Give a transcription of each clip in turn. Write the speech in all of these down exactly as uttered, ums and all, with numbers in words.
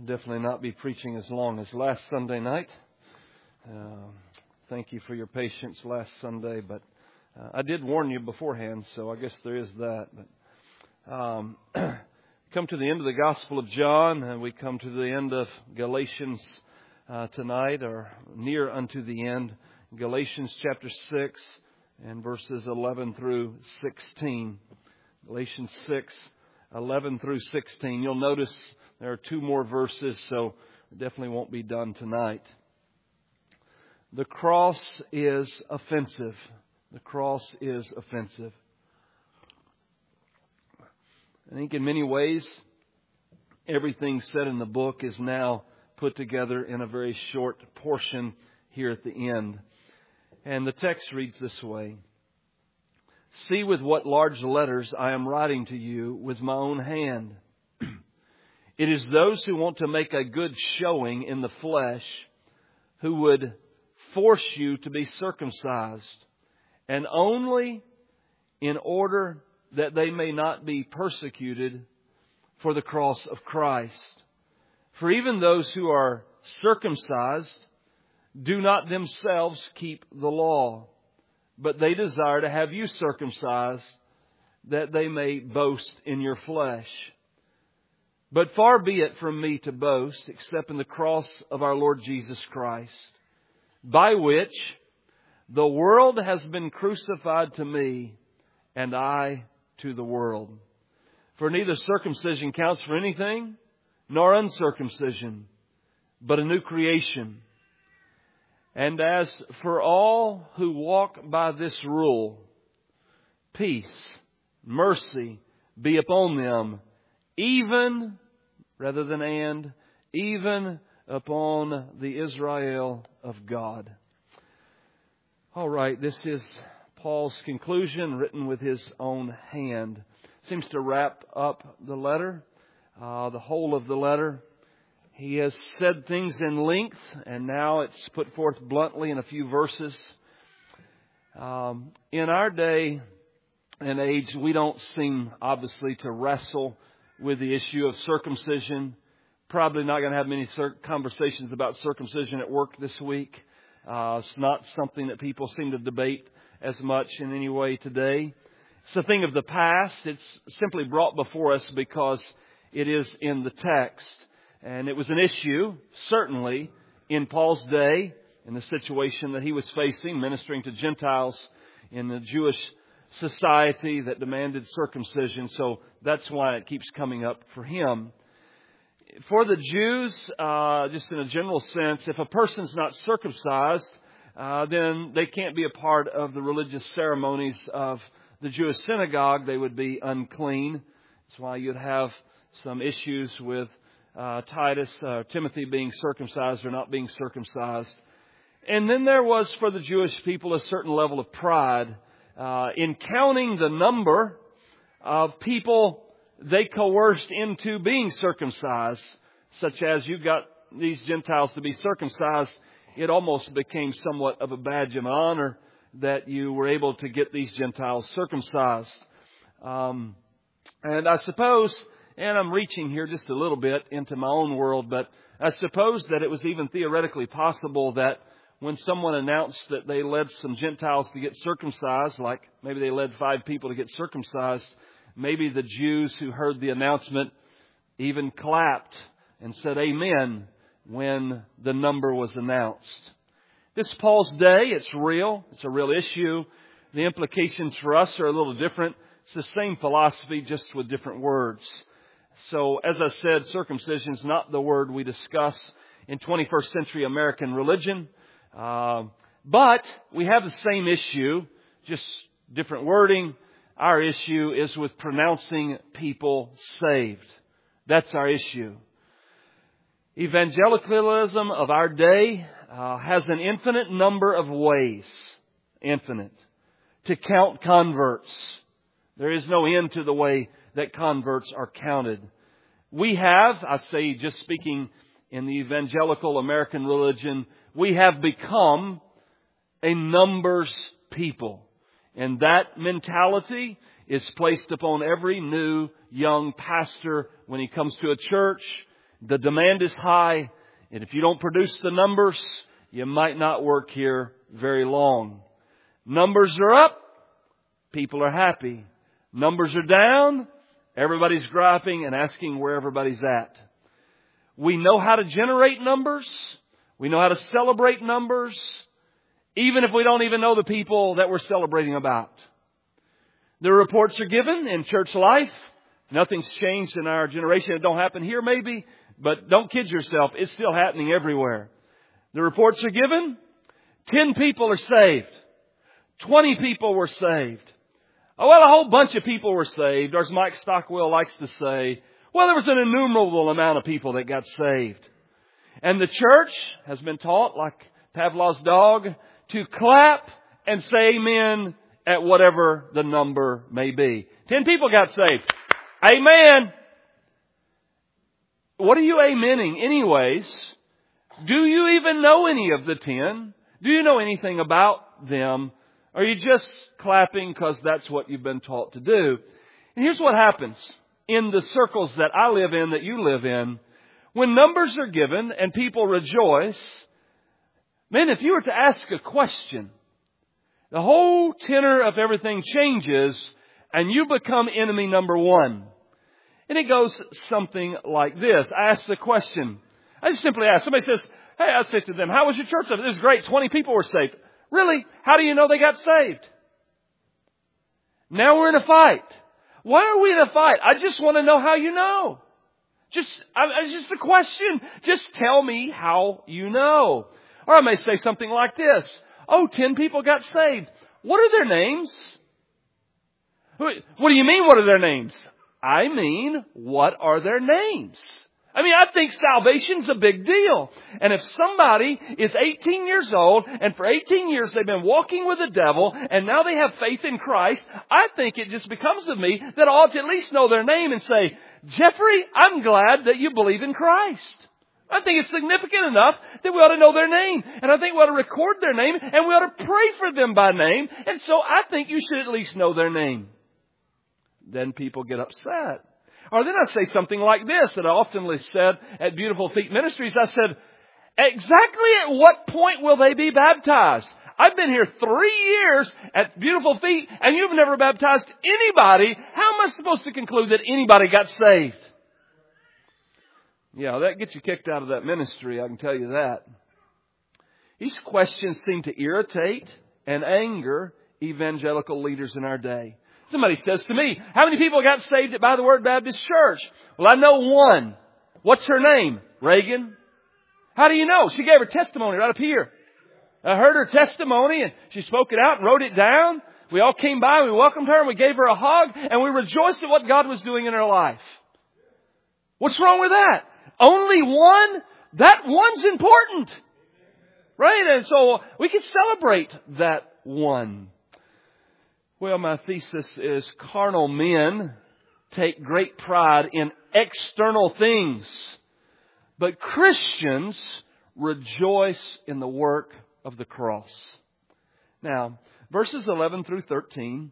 definitely not be preaching as long as last Sunday night. Uh, thank you for your patience last Sunday, but uh, I did warn you beforehand, so I guess there is that. But um, come to the end of the Gospel of John, and we come to the end of Galatians uh, tonight, or near unto the end. Galatians chapter six and verses eleven through sixteen. Galatians six, eleven through sixteen. You'll notice there are two more verses, so it definitely won't be done tonight. The cross is offensive. The cross is offensive. I think in many ways, everything said in the book is now put together in a very short portion here at the end. And the text reads this way. See with what large letters I am writing to you with my own hand. It is those who want to make a good showing in the flesh who would force you to be circumcised, and only in order that they may not be persecuted for the cross of Christ. For even those who are circumcised do not themselves keep the law, but they desire to have you circumcised, that they may boast in your flesh. But far be it from me to boast, except in the cross of our Lord Jesus Christ, by which the world has been crucified to me, and I to the world. For neither circumcision counts for anything, nor uncircumcision, but a new creation. And as for all who walk by this rule, peace, mercy be upon them, even, rather than and, even upon the Israel of God. All right, this is Paul's conclusion, written with his own hand. Seems to wrap up the letter, uh, the whole of the letter. He has said things in length, and now it's put forth bluntly in a few verses. Um, in our day and age, we don't seem, obviously, to wrestle with the issue of circumcision. Probably not going to have many cir- conversations about circumcision at work this week. Uh, it's not something that people seem to debate as much in any way today. It's a thing of the past. It's simply brought before us because it is in the text. And it was an issue, certainly, in Paul's day, in the situation that he was facing, ministering to Gentiles in the Jewish society that demanded circumcision. So that's why it keeps coming up for him. For the Jews, uh, just in a general sense, if a person's not circumcised, uh, then they can't be a part of the religious ceremonies of the Jewish synagogue. They would be unclean. That's why you'd have some issues with Uh, Titus, uh, Timothy being circumcised or not being circumcised. And then there was for the Jewish people a certain level of pride uh, in counting the number of people they coerced into being circumcised, such as you got these Gentiles to be circumcised. It almost became somewhat of a badge of honor that you were able to get these Gentiles circumcised. Um, and I suppose... And I'm reaching here just a little bit into my own world, but I suppose that it was even theoretically possible that when someone announced that they led some Gentiles to get circumcised, like maybe they led five people to get circumcised, maybe the Jews who heard the announcement even clapped and said amen when the number was announced. This is Paul's day. It's real. It's a real issue. The implications for us are a little different. It's the same philosophy, just with different words. So, as I said, circumcision is not the word we discuss in twenty-first century American religion. Uh, but we have the same issue, just different wording. Our issue is with pronouncing people saved. That's our issue. Evangelicalism of our day uh, has an infinite number of ways, infinite, to count converts. There is no end to the way that converts are counted. We have, I say just speaking in the evangelical American religion, we have become a numbers people. And that mentality is placed upon every new young pastor when he comes to a church. The demand is high, and if you don't produce the numbers, you might not work here very long. Numbers are up, people are happy. Numbers are down, everybody's griping and asking where everybody's at. We know how to generate numbers. We know how to celebrate numbers, even if we don't even know the people that we're celebrating about. The reports are given in church life. Nothing's changed in our generation. It don't happen here maybe, but don't kid yourself. It's still happening everywhere. The reports are given. Ten people are saved. Twenty people were saved. Oh, well, a whole bunch of people were saved. Or as Mike Stockwell likes to say, well, there was an innumerable amount of people that got saved. And the church has been taught, like Pavlov's dog, to clap and say amen at whatever the number may be. Ten people got saved. Amen. What are you amening anyways? Do you even know any of the ten? Do you know anything about them? Or are you just clapping because that's what you've been taught to do? And here's what happens in the circles that I live in, that you live in. When numbers are given and people rejoice, man, if you were to ask a question, the whole tenor of everything changes and you become enemy number one. And it goes something like this. I ask the question. I just simply ask. Somebody says, hey, I say to them, how was your church? This is great. twenty people were saved. Really? How do you know they got saved? Now we're in a fight. Why are we in a fight? I just want to know how you know. Just, it's just a question. Just tell me how you know. Or I may say something like this. Oh, ten people got saved. What are their names? What do you mean, what are their names? I mean, what are their names? I mean, I think salvation's a big deal. And if somebody is eighteen years old and for eighteen years they've been walking with the devil and now they have faith in Christ, I think it just becomes of me that I ought to at least know their name and say, Jeffrey, I'm glad that you believe in Christ. I think it's significant enough that we ought to know their name. And I think we ought to record their name and we ought to pray for them by name. And so I think you should at least know their name. Then people get upset. Or then I say something like this that I often said at Beautiful Feet Ministries. I said, exactly at what point will they be baptized? I've been here three years at Beautiful Feet and you've never baptized anybody. How am I supposed to conclude that anybody got saved? Yeah, that gets you kicked out of that ministry, I can tell you that. These questions seem to irritate and anger evangelical leaders in our day. Somebody says to me, how many people got saved at By the Word Baptist Church? Well, I know one. What's her name? Reagan. How do you know? She gave her testimony right up here. I heard her testimony and she spoke it out and wrote it down. We all came by, we welcomed her and we gave her a hug and we rejoiced at what God was doing in her life. What's wrong with that? Only one? That one's important. Right? And so we can celebrate that one. Well, my thesis is carnal men take great pride in external things, but Christians rejoice in the work of the cross. Now, verses eleven through thirteen,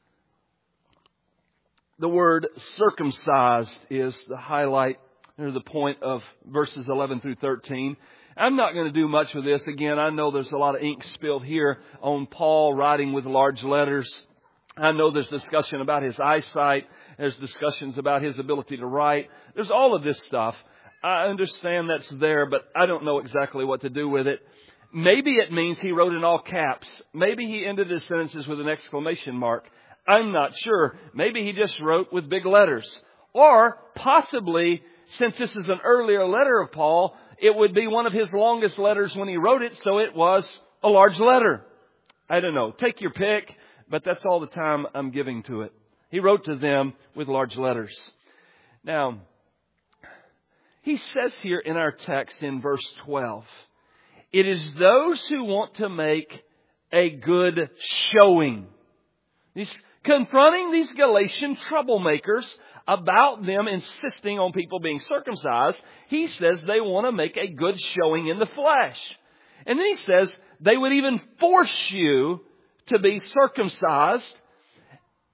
the word circumcised is the highlight or the point of verses eleven through thirteen. I'm not going to do much with this. Again, I know there's a lot of ink spilled here on Paul writing with large letters. I know there's discussion about his eyesight. There's discussions about his ability to write. There's all of this stuff. I understand that's there, but I don't know exactly what to do with it. Maybe it means he wrote in all caps. Maybe he ended his sentences with an exclamation mark. I'm not sure. Maybe he just wrote with big letters. Or possibly, since this is an earlier letter of Paul, it would be one of his longest letters when he wrote it, so it was a large letter. I don't know. Take your pick. But that's all the time I'm giving to it. He wrote to them with large letters. Now, he says here in our text in verse twelve, it is those who want to make a good showing. He's confronting these Galatian troublemakers about them insisting on people being circumcised. He says they want to make a good showing in the flesh. And then he says they would even force you to be circumcised.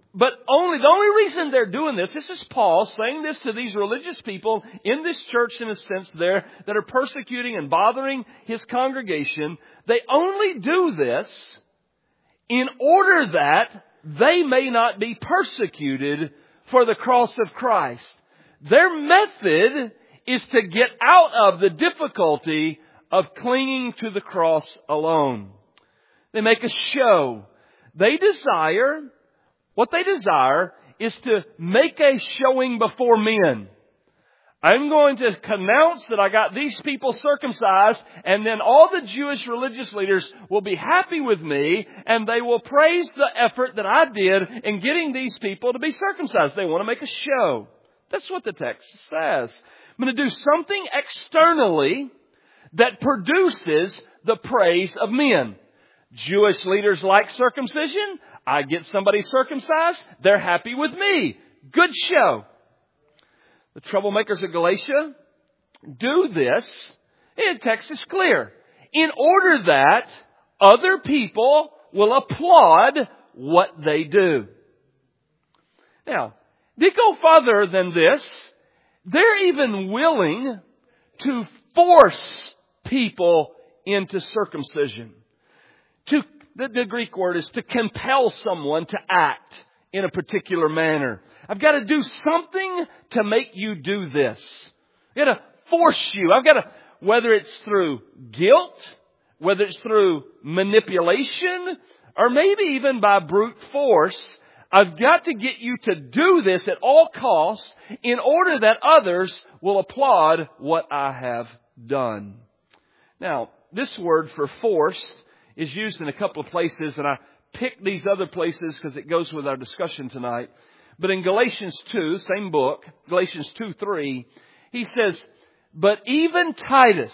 But only, the only reason they're doing this, this is Paul saying this to these religious people in this church in a sense there that are persecuting and bothering his congregation. They only do this in order that they may not be persecuted for the cross of Christ. Their method is to get out of the difficulty of clinging to the cross alone. They make a show. They desire... What they desire is to make a showing before men. I'm going to announce that I got these people circumcised, and then all the Jewish religious leaders will be happy with me, and they will praise the effort that I did in getting these people to be circumcised. They want to make a show. That's what the text says. I'm going to do something externally that produces the praise of men. Jewish leaders like circumcision. I get somebody circumcised. They're happy with me. Good show. The troublemakers of Galatia do this. The text is clear. In order that other people will applaud what they do. Now, they go further than this. They're even willing to force people into circumcision. To The, the Greek word is to compel someone to act in a particular manner. I've got to do something to make you do this. I've got to force you. I've got to, whether it's through guilt, whether it's through manipulation, or maybe even by brute force, I've got to get you to do this at all costs in order that others will applaud what I have done. Now, this word for force is used in a couple of places, and I picked these other places because it goes with our discussion tonight. But in Galatians two, same book, Galatians two three, he says, but even Titus,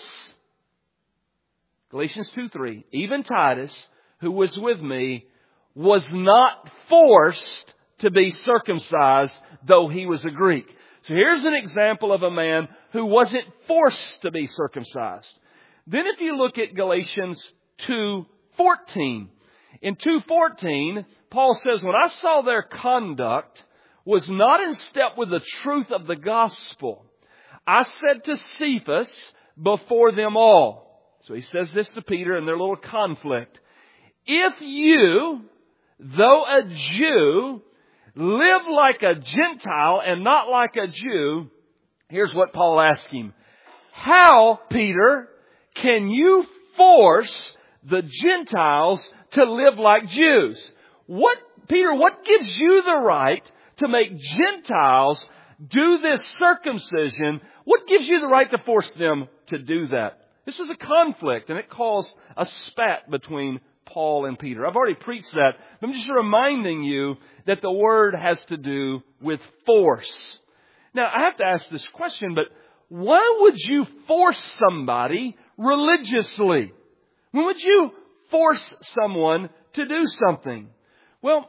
Galatians two three, even Titus, who was with me, was not forced to be circumcised, though he was a Greek. So here's an example of a man who wasn't forced to be circumcised. Then if you look at Galatians two fourteen. In two fourteen, Paul says, when I saw their conduct was not in step with the truth of the gospel, I said to Cephas before them all. So he says this to Peter in their little conflict. If you, though a Jew, live like a Gentile and not like a Jew, here's what Paul asked him. How, Peter, can you force the Gentiles to live like Jews? What, Peter, what gives you the right to make Gentiles do this circumcision? What gives you the right to force them to do that? This is a conflict, and it caused a spat between Paul and Peter. I've already preached that. I'm just reminding you that the word has to do with force. Now, I have to ask this question, but why would you force somebody religiously? When would you force someone to do something? Well,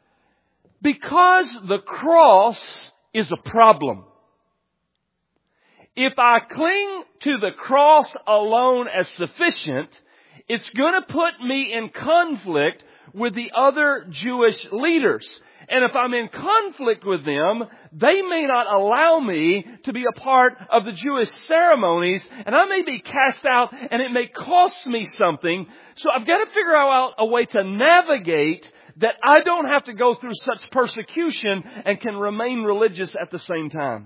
because the cross is a problem. If I cling to the cross alone as sufficient, it's going to put me in conflict with the other Jewish leaders. And if I'm in conflict with them, they may not allow me to be a part of the Jewish ceremonies, and I may be cast out, and it may cost me something. So I've got to figure out a way to navigate that I don't have to go through such persecution and can remain religious at the same time.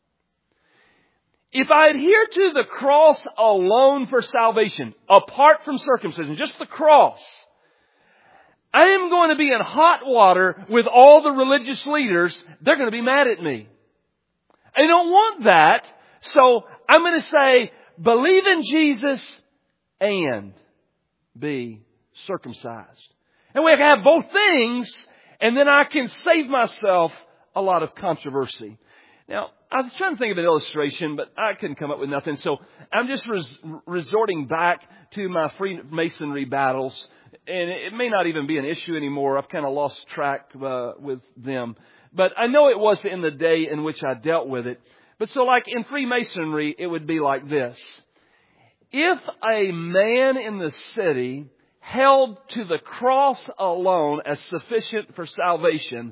If I adhere to the cross alone for salvation, apart from circumcision, just the cross, I am going to be in hot water with all the religious leaders. They're going to be mad at me. I don't want that. So I'm going to say, believe in Jesus and be circumcised. And we can have both things, and then I can save myself a lot of controversy. Now, I was trying to think of an illustration, but I couldn't come up with nothing. So I'm just res- resorting back to my Freemasonry battles. And it may not even be an issue anymore. I've kind of lost track uh, with them. But I know it was in the day in which I dealt with it. But so like in Freemasonry, it would be like this. If a man in the city held to the cross alone as sufficient for salvation,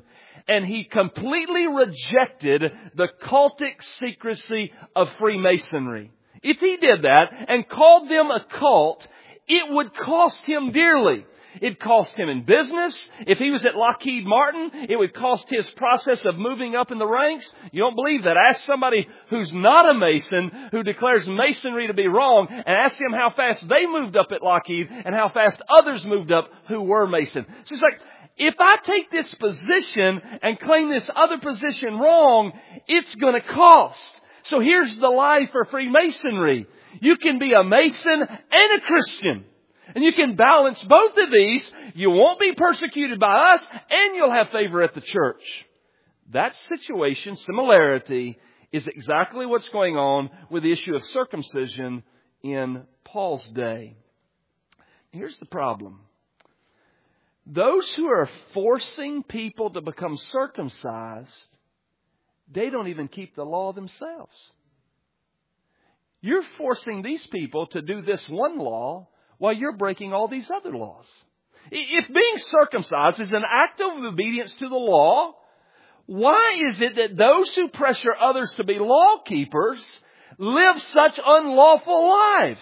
and he completely rejected the cultic secrecy of Freemasonry. If he did that and called them a cult, it would cost him dearly. It cost him in business. If he was at Lockheed Martin, it would cost his process of moving up in the ranks. You don't believe that? Ask somebody who's not a Mason, who declares Masonry to be wrong, and ask them how fast they moved up at Lockheed and how fast others moved up who were Mason. So it's like, if I take this position and claim this other position wrong, it's going to cost. So here's the lie for Freemasonry. You can be a Mason and a Christian. And you can balance both of these. You won't be persecuted by us, and you'll have favor at the church. That situation, similarity, is exactly what's going on with the issue of circumcision in Paul's day. Here's the problem. Those who are forcing people to become circumcised, they don't even keep the law themselves. You're forcing these people to do this one law while you're breaking all these other laws. If being circumcised is an act of obedience to the law, why is it that those who pressure others to be law keepers live such unlawful lives?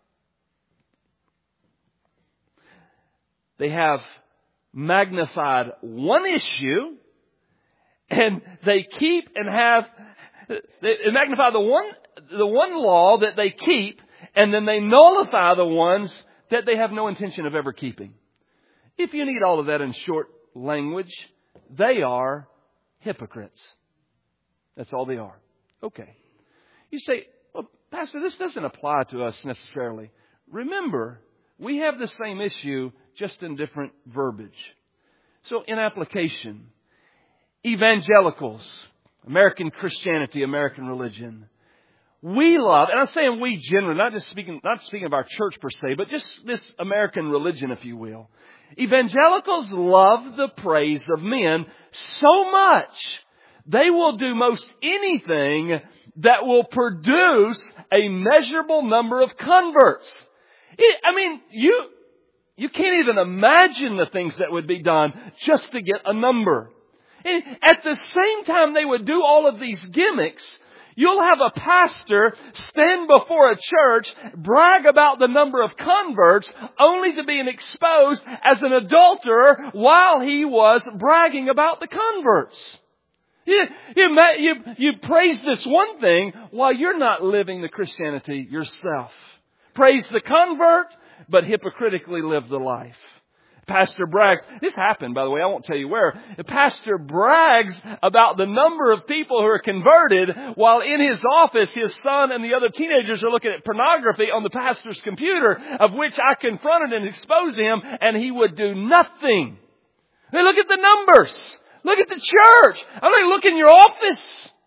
They have magnified one issue, and they keep and have they magnify the one the one law that they keep, and then they nullify the ones that they have no intention of ever keeping. If you need all of that in short language, they are hypocrites. That's all they are. Okay. You say, well, Pastor, this doesn't apply to us necessarily. Remember, we have the same issue, just in different verbiage. So in application, evangelicals, American Christianity, American religion, we love, and I'm saying we generally, not just speaking, not speaking of our church per se, but just this American religion, if you will. Evangelicals love the praise of men so much, they will do most anything that will produce a measurable number of converts. It, I mean, you, you can't even imagine the things that would be done just to get a number. And at the same time they would do all of these gimmicks, you'll have a pastor stand before a church, brag about the number of converts, only to be exposed as an adulterer while he was bragging about the converts. You, you, you, you praise this one thing while you're not living the Christianity yourself. Praise the convert, but hypocritically live the life. Pastor brags. This happened, by the way. I won't tell you where. The pastor brags about the number of people who are converted while in his office his son and the other teenagers are looking at pornography on the pastor's computer, of which I confronted and exposed him, and he would do nothing. Hey, look at the numbers. Look at the church. I'm like, look in your office.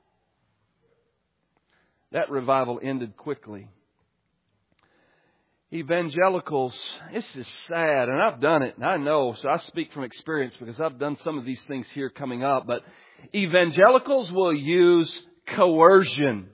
That revival ended quickly. Evangelicals, this is sad, and I've done it, and I know, so I speak from experience because I've done some of these things here coming up, but evangelicals will use coercion,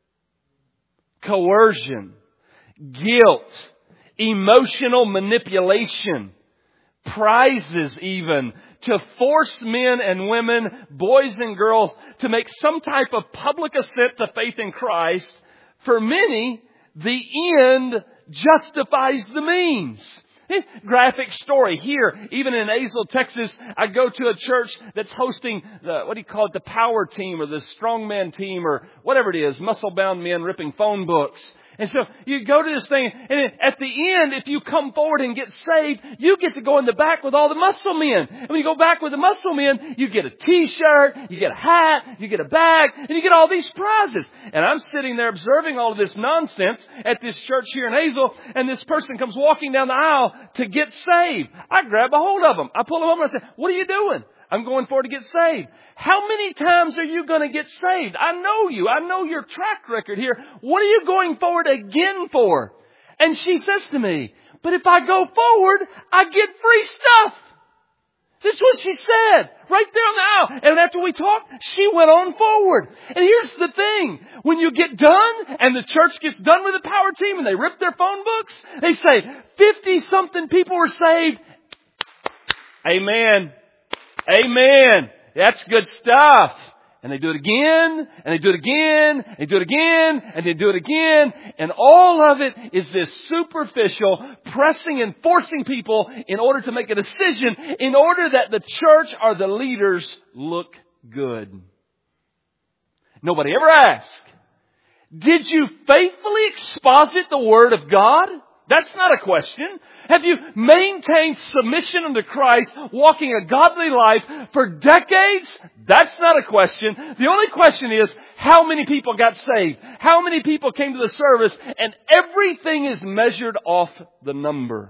coercion, guilt, emotional manipulation, prizes even, to force men and women, boys and girls, to make some type of public assent to faith in Christ. For many, the end justifies the means. Graphic story here, even in Azle, Texas, I go to a church that's hosting the, what do you call it, the power team or the strongman team or whatever it is, muscle-bound men ripping phone books. And so you go to this thing, and at the end, if you come forward and get saved, you get to go in the back with all the muscle men. And when you go back with the muscle men, you get a t-shirt, you get a hat, you get a bag, and you get all these prizes. And I'm sitting there observing all of this nonsense at this church here in Azle, and this person comes walking down the aisle to get saved. I grab a hold of him. I pull him over and I say, "What are you doing?" "I'm going forward to get saved." "How many times are you going to get saved? I know you. I know your track record here. What are you going forward again for?" And she says to me, "But if I go forward, I get free stuff." This is what she said right there on the aisle. And after we talked, she went on forward. And here's the thing. When you get done and the church gets done with the power team and they rip their phone books, they say, fifty-something people were saved. Amen. Amen. That's good stuff. And they do it again, and they do it again, and they do it again, and they do it again. And all of it is this superficial pressing and forcing people in order to make a decision, in order that the church or the leaders look good. Nobody ever asked, did you faithfully exposit the Word of God? That's not a question. Have you maintained submission unto Christ, walking a godly life for decades? That's not a question. The only question is, how many people got saved? How many people came to the service? And everything is measured off the number.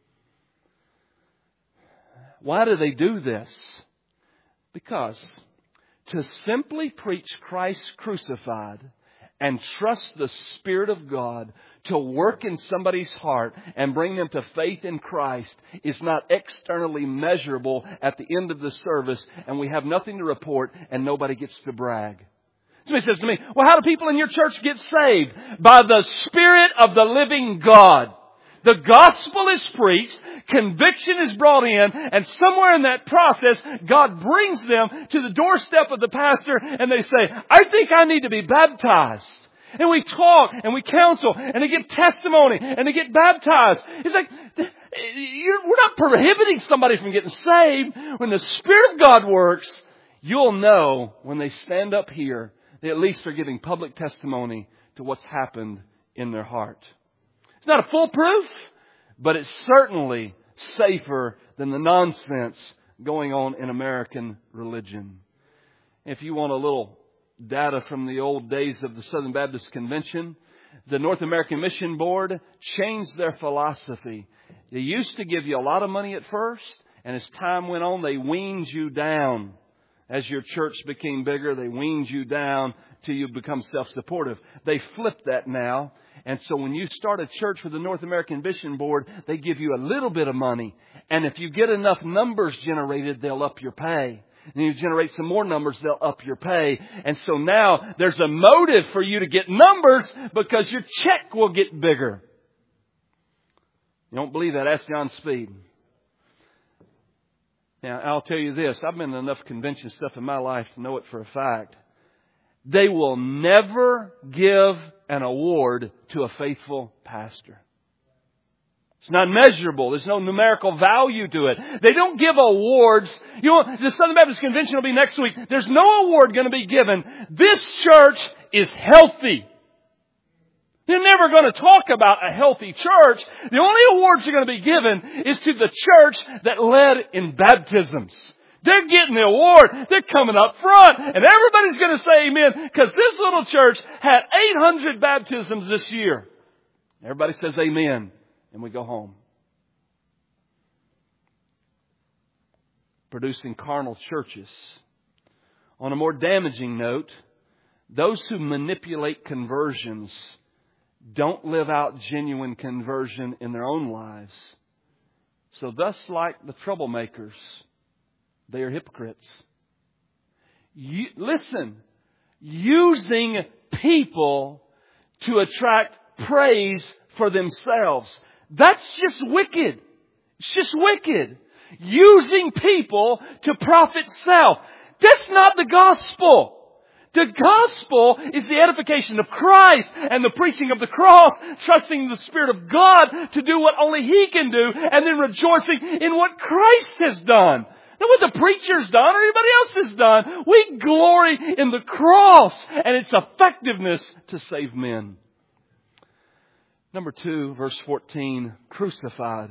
Why do they do this? Because to simply preach Christ crucified and trust the Spirit of God to work in somebody's heart and bring them to faith in Christ is not externally measurable at the end of the service, and we have nothing to report and nobody gets to brag. Somebody says to me, well, how do people in your church get saved? By the Spirit of the living God. The gospel is preached, conviction is brought in, and somewhere in that process, God brings them to the doorstep of the pastor, and they say, I think I need to be baptized. And we talk, and we counsel, and they give testimony, and they get baptized. It's like, you're, we're not prohibiting somebody from getting saved. When the Spirit of God works, you'll know when they stand up here, they at least are giving public testimony to what's happened in their heart. It's not a foolproof, but it's certainly safer than the nonsense going on in American religion. If you want a little data from the old days of the Southern Baptist Convention, the North American Mission Board changed their philosophy. They used to give you a lot of money at first, and as time went on, they weaned you down. As your church became bigger, they weaned you down till you become self-supportive. They flipped that now. And so when you start a church with the North American Mission Board, they give you a little bit of money. And if you get enough numbers generated, they'll up your pay. And you generate some more numbers, they'll up your pay. And so now there's a motive for you to get numbers because your check will get bigger. You don't believe that? Ask John Speed. Now, I'll tell you this. I've been in enough convention stuff in my life to know it for a fact. They will never give an award to a faithful pastor. It's not measurable. There's no numerical value to it. They don't give awards. You know, the Southern Baptist Convention will be next week. There's no award going to be given. This church is healthy. You're never going to talk about a healthy church. The only awards you're going to be given is to the church that led in baptisms. They're getting the award. They're coming up front. And everybody's going to say amen because this little church had eight hundred baptisms this year. Everybody says amen. And we go home. Producing carnal churches. On a more damaging note, those who manipulate conversions don't live out genuine conversion in their own lives. So thus, like the troublemakers, they are hypocrites. You, listen, using people to attract praise for themselves. That's just wicked. It's just wicked. Using people to profit self. That's not the gospel. The gospel is the edification of Christ and the preaching of the cross, trusting the Spirit of God to do what only He can do, and then rejoicing in what Christ has done. Not what the preacher's done or anybody else has done. We glory in the cross and its effectiveness to save men. Number two, verse fourteen, crucified.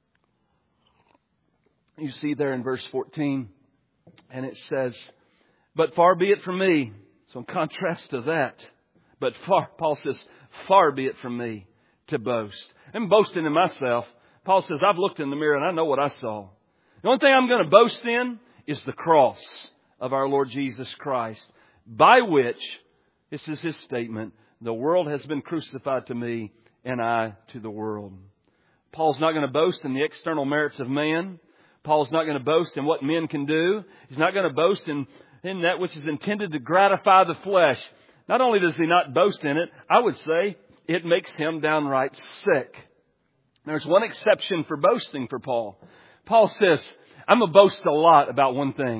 You see there in verse fourteen, and it says, but far be it from me. So in contrast to that, but far, Paul says, far be it from me to boast. I'm boasting in myself. Paul says, I've looked in the mirror and I know what I saw. The only thing I'm going to boast in is the cross of our Lord Jesus Christ, by which, this is his statement, the world has been crucified to me and I to the world. Paul's not going to boast in the external merits of man. Paul's not going to boast in what men can do. He's not going to boast in, in that which is intended to gratify the flesh. Not only does he not boast in it, I would say it makes him downright sick. There's one exception for boasting for Paul. Paul says, I'm going to boast a lot about one thing. I'm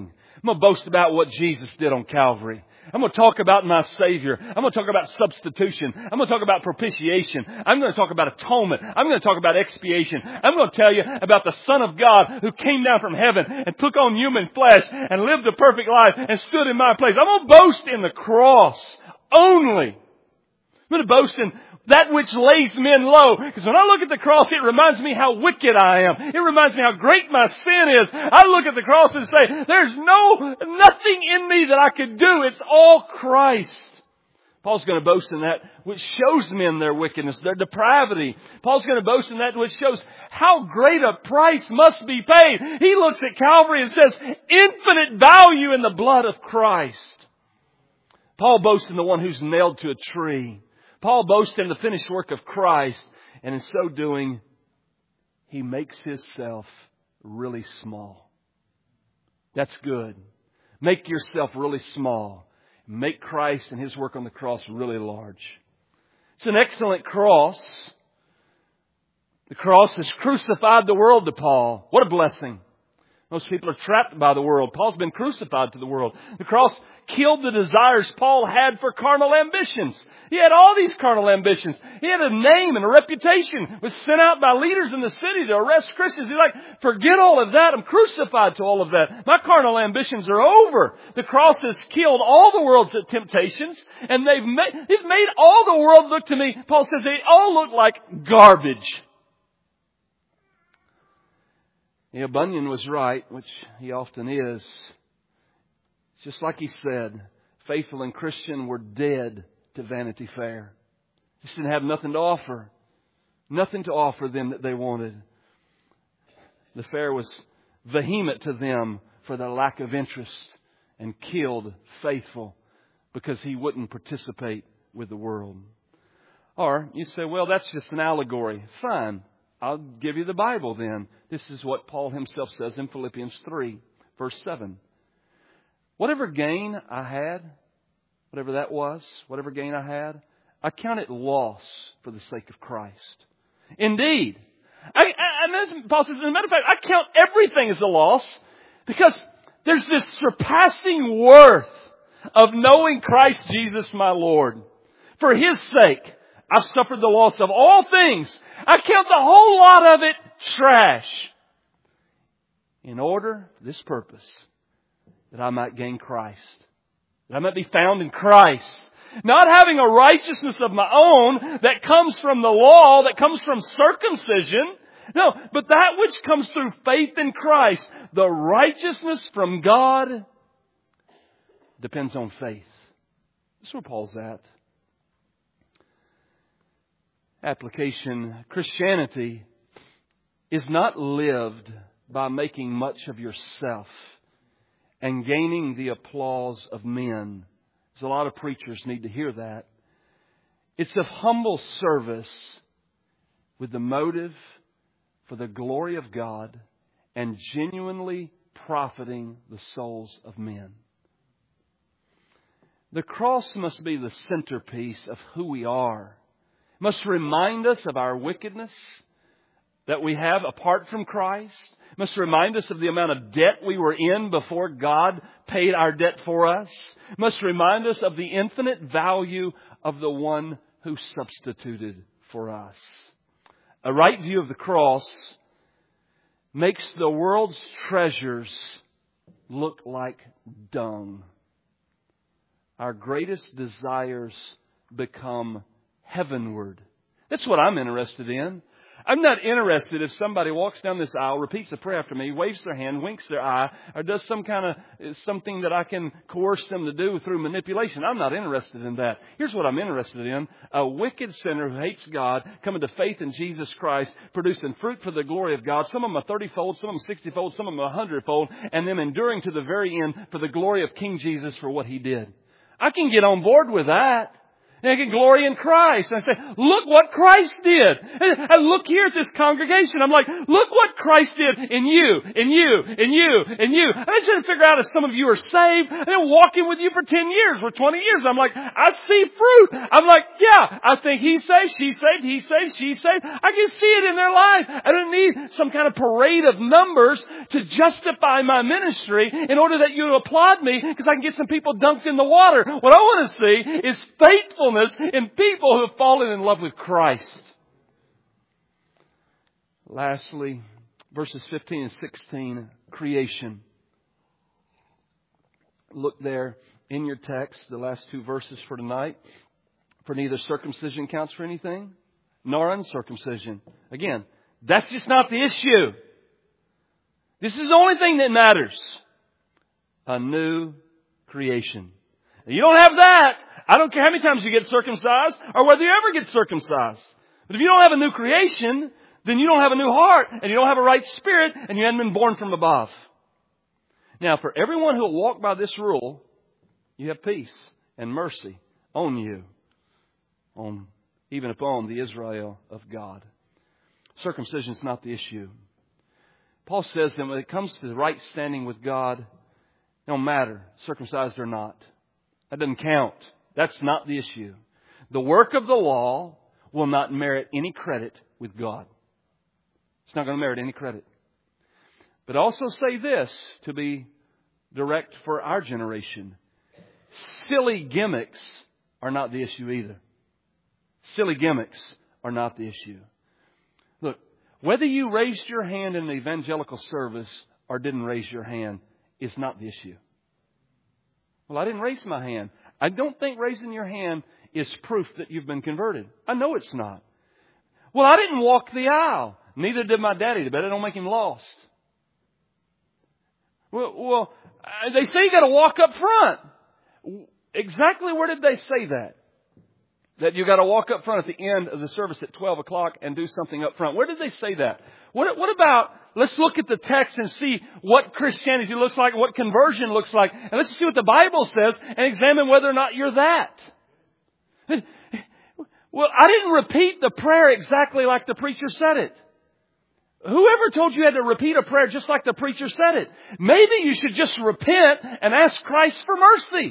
going to boast about what Jesus did on Calvary. I'm going to talk about my Savior. I'm going to talk about substitution. I'm going to talk about propitiation. I'm going to talk about atonement. I'm going to talk about expiation. I'm going to tell you about the Son of God who came down from heaven and took on human flesh and lived a perfect life and stood in my place. I'm going to boast in the cross only. I'm going to boast in that which lays men low. Because when I look at the cross, it reminds me how wicked I am. It reminds me how great my sin is. I look at the cross and say, there's no, nothing in me that I could do. It's all Christ. Paul's going to boast in that which shows men their wickedness, their depravity. Paul's going to boast in that which shows how great a price must be paid. He looks at Calvary and says, infinite value in the blood of Christ. Paul boasts in the one who's nailed to a tree. Paul boasts in the finished work of Christ, and in so doing, he makes himself really small. That's good. Make yourself really small. Make Christ and His work on the cross really large. It's an excellent cross. The cross has crucified the world to Paul. What a blessing. Most people are trapped by the world. Paul's been crucified to the world. The cross killed the desires Paul had for carnal ambitions. He had all these carnal ambitions. He had a name and a reputation. Was sent out by leaders in the city to arrest Christians. He's like, forget all of that. I'm crucified to all of that. My carnal ambitions are over. The cross has killed all the world's temptations. And they've made, they've made all the world look to me. Paul says they all look like garbage. Yeah, Bunyan was right, which he often is. Just like he said, faithful and Christian were dead to Vanity Fair. Just didn't have nothing to offer. Nothing to offer them that they wanted. The fair was vehement to them for their lack of interest and killed faithful because he wouldn't participate with the world. Or you say, well, that's just an allegory. Fine. I'll give you the Bible then. This is what Paul himself says in Philippians three, verse seven. Whatever gain I had, whatever that was, whatever gain I had, I count it loss for the sake of Christ. Indeed. I, I, and Paul says, as a matter of fact, I count everything as a loss because there's this surpassing worth of knowing Christ Jesus my Lord. For His sake, I've suffered the loss of all things. I count the whole lot of it trash. In order for this purpose, that I might gain Christ. That I might be found in Christ. Not having a righteousness of my own that comes from the law, that comes from circumcision. No, but that which comes through faith in Christ. The righteousness from God depends on faith. That's where Paul's at. Application. Christianity is not lived by making much of yourself and gaining the applause of men. There's a lot of preachers need to hear that. It's of humble service with the motive for the glory of God and genuinely profiting the souls of men. The cross must be the centerpiece of who we are. It must remind us of our wickedness that we have apart from Christ. It must remind us of the amount of debt we were in before God paid our debt for us. It must remind us of the infinite value of the one who substituted for us. A right view of the cross makes the world's treasures look like dung. Our greatest desires become heavenward. That's what I'm interested in. I'm not interested if somebody walks down this aisle, repeats a prayer after me, waves their hand, winks their eye, or does some kind of something that I can coerce them to do through manipulation. I'm not interested in that. Here's what I'm interested in. A wicked sinner who hates God, coming to faith in Jesus Christ, producing fruit for the glory of God. Some of them a thirty-fold, some of them sixty-fold, some of them a hundred-fold, and them enduring to the very end for the glory of King Jesus for what He did. I can get on board with that. And I can glory in Christ. And I say, look what Christ did. And I look here at this congregation. I'm like, look what Christ did in you, in you, in you, in you. And I try to figure out if some of you are saved. I've been walking with you for ten years, for twenty years. I'm like, I see fruit. I'm like, yeah, I think he's saved, she's saved, he's saved, she's saved. I can see it in their life. I don't need some kind of parade of numbers to justify my ministry in order that you applaud me because I can get some people dunked in the water. What I want to see is faithfulness in people who have fallen in love with Christ. Lastly, verses fifteen and sixteen, creation. Look there in your text, the last two verses for tonight. For neither circumcision counts for anything, nor uncircumcision. Again, that's just not the issue. This is the only thing that matters. A new creation. You don't have that. I don't care how many times you get circumcised or whether you ever get circumcised. But if you don't have a new creation, then you don't have a new heart and you don't have a right spirit and you haven't been born from above. Now, for everyone who will walk by this rule, you have peace and mercy on you, on even upon the Israel of God. Circumcision is not the issue. Paul says that when it comes to the right standing with God, it don't matter, circumcised or not. That doesn't count. That's not the issue. The work of the law will not merit any credit with God. It's not going to merit any credit. But also say this to be direct for our generation. Silly gimmicks are not the issue either. Silly gimmicks are not the issue. Look, whether you raised your hand in an evangelical service or didn't raise your hand is not the issue. Well, I didn't raise my hand. I don't think raising your hand is proof that you've been converted. I know it's not. Well, I didn't walk the aisle. Neither did my daddy. But it don't make him lost. Well, well they say you got to walk up front. Exactly where did they say that? That you got to walk up front at the end of the service at twelve o'clock and do something up front. Where did they say that? What, what about, let's look at the text and see what Christianity looks like, what conversion looks like. And let's see what the Bible says and examine whether or not you're that. Well, I didn't repeat the prayer exactly like the preacher said it. Whoever told you you had to repeat a prayer just like the preacher said it? Maybe you should just repent and ask Christ for mercy.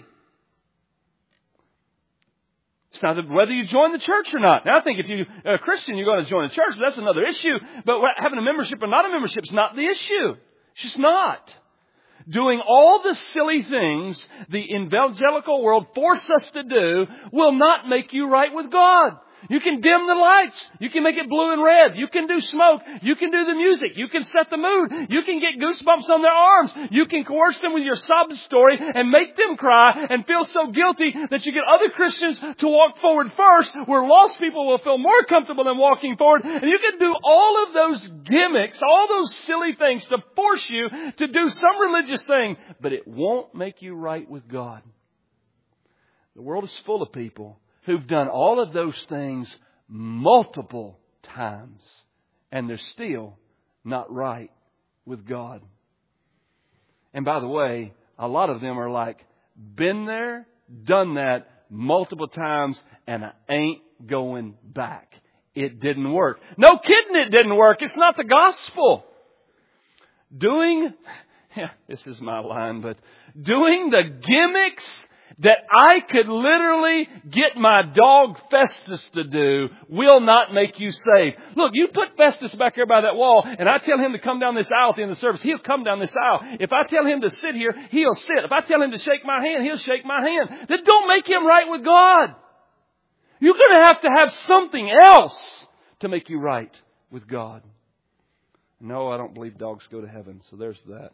It's not whether you join the church or not. Now, I think if you're a Christian, you're going to join a church. That's another issue. But having a membership or not a membership is not the issue. It's just not. Doing all the silly things the evangelical world forces us to do will not make you right with God. You can dim the lights. You can make it blue and red. You can do smoke. You can do the music. You can set the mood. You can get goosebumps on their arms. You can coerce them with your sob story and make them cry and feel so guilty that you get other Christians to walk forward first, where lost people will feel more comfortable in walking forward. And you can do all of those gimmicks, all those silly things to force you to do some religious thing, but it won't make you right with God. The world is full of people who've done all of those things multiple times, and they're still not right with God. And by the way, a lot of them are like, been there, done that multiple times, and I ain't going back. It didn't work. No kidding, it didn't work. It's not the gospel. Doing, yeah, this is my line, but doing the gimmicks that I could literally get my dog Festus to do will not make you saved. Look, you put Festus back there by that wall, and I tell him to come down this aisle at the end of the service, he'll come down this aisle. If I tell him to sit here, he'll sit. If I tell him to shake my hand, he'll shake my hand. That don't make him right with God. You're going to have to have something else to make you right with God. No, I don't believe dogs go to heaven, so there's that.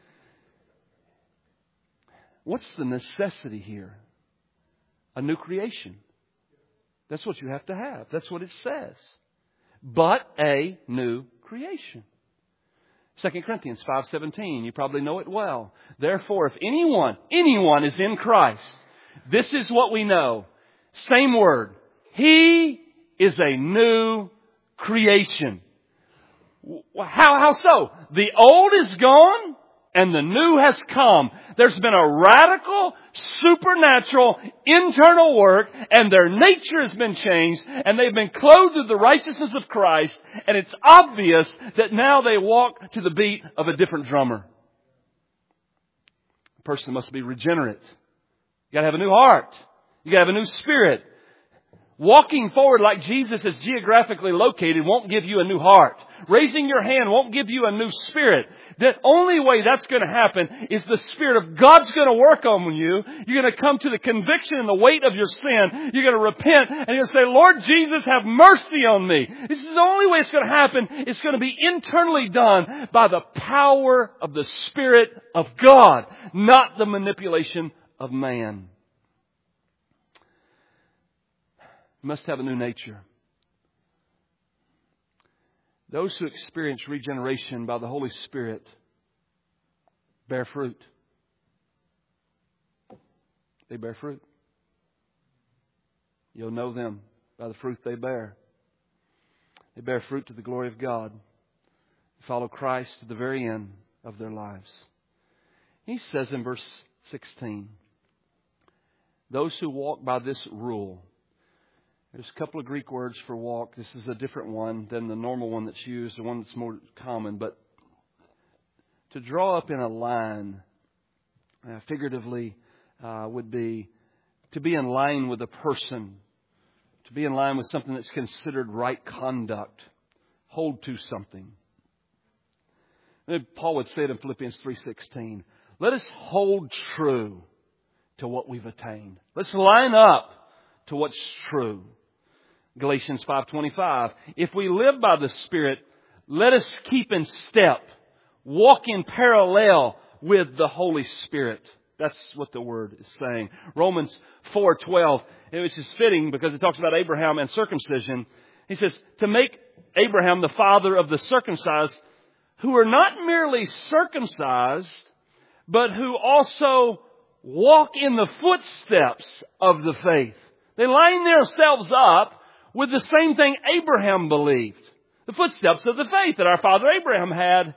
What's the necessity here? A new creation. That's what you have to have. That's what it says. But a new creation. Second Corinthians five seventeen. You probably know it well. Therefore, if anyone, anyone is in Christ, this is what we know. Same word. He is a new creation. How, how so? The old is gone and the new has come. There's been a radical, supernatural, internal work, and their nature has been changed, and they've been clothed with the righteousness of Christ, and it's obvious that now they walk to the beat of a different drummer. The person must be regenerate. You got to have a new heart. You got to have a new spirit. Walking forward like Jesus is geographically located won't give you a new heart. Raising your hand won't give you a new spirit. The only way that's going to happen is the Spirit of God's going to work on you. You're going to come to the conviction and the weight of your sin. You're going to repent and you're going to say, Lord Jesus, have mercy on me. This is the only way it's going to happen. It's going to be internally done by the power of the Spirit of God, not the manipulation of man. You must have a new nature. Those who experience regeneration by the Holy Spirit bear fruit. They bear fruit. You'll know them by the fruit they bear. They bear fruit to the glory of God. They follow Christ to the very end of their lives. He says in verse sixteen, those who walk by this rule. There's a couple of Greek words for walk. This is a different one than the normal one that's used, the one that's more common. But to draw up in a line, uh, figuratively, uh, would be to be in line with a person, to be in line with something that's considered right conduct, hold to something. And Paul would say it in Philippians three sixteen, let us hold true to what we've attained. Let's line up to what's true. Galatians five twenty-five. If we live by the Spirit, let us keep in step, walk in parallel with the Holy Spirit. That's what the Word is saying. Romans four twelve, which is fitting because it talks about Abraham and circumcision. He says, to make Abraham the father of the circumcised, who are not merely circumcised, but who also walk in the footsteps of the faith. They line themselves up with the same thing Abraham believed. The footsteps of the faith that our father Abraham had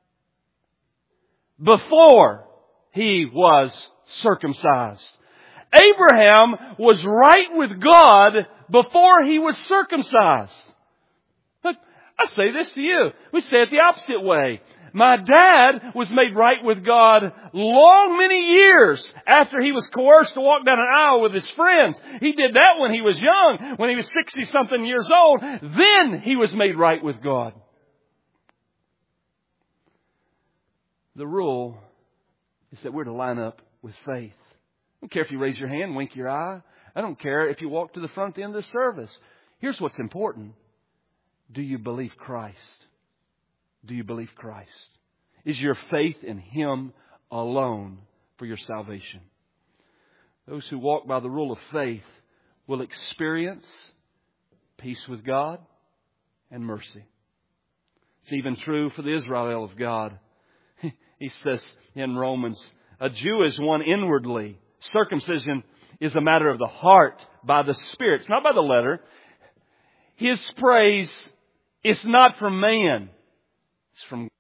before he was circumcised. Abraham was right with God before he was circumcised. Look, I say this to you. We say it the opposite way. My dad was made right with God long many years after he was coerced to walk down an aisle with his friends. He did that when he was young, when he was sixty-something years old. Then he was made right with God. The rule is that we're to line up with faith. I don't care if you raise your hand, wink your eye. I don't care if you walk to the front end of the service. Here's what's important. Do you believe Christ? Do you believe Christ? Is your faith in Him alone for your salvation? Those who walk by the rule of faith will experience peace with God and mercy. It's even true for the Israel of God. He says in Romans, a Jew is one inwardly. Circumcision is a matter of the heart by the Spirit. It's not by the letter. His praise is not from man. It's from